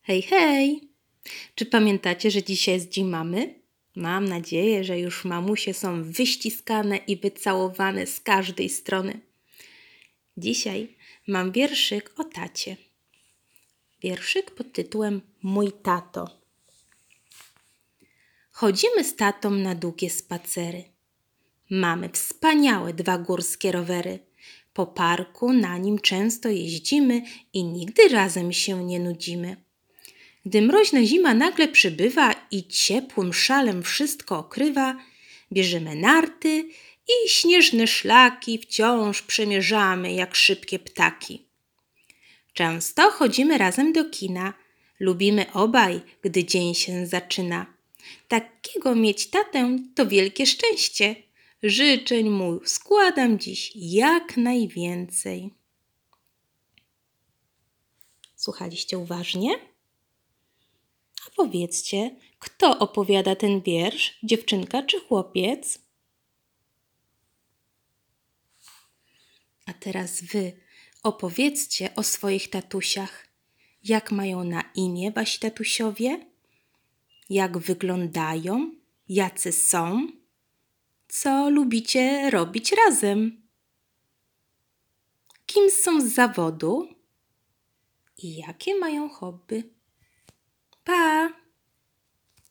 Hej, hej! Czy pamiętacie, że dzisiaj jest Dzień Mamy? Mam nadzieję, że już mamusie są wyściskane i wycałowane z każdej strony. Dzisiaj mam wierszyk o tacie. Wierszyk pod tytułem Mój tato. Chodzimy z tatą na długie spacery. Mamy wspaniałe 2 górskie rowery. Po parku na nim często jeździmy i nigdy razem się nie nudzimy. Gdy mroźna zima nagle przybywa i ciepłym szalem wszystko okrywa, bierzemy narty i śnieżne szlaki wciąż przemierzamy jak szybkie ptaki. Często chodzimy razem do kina, lubimy obaj, gdy dzień się zaczyna. Takiego mieć tatę to wielkie szczęście. Życzeń mu składam dziś jak najwięcej. Słuchaliście uważnie? A powiedzcie, kto opowiada ten wiersz, dziewczynka czy chłopiec? A teraz wy opowiedzcie o swoich tatusiach. Jak mają na imię wasi tatusiowie? Jak wyglądają? Jacy są? Co lubicie robić razem? Kim są z zawodu? I jakie mają hobby? Pa!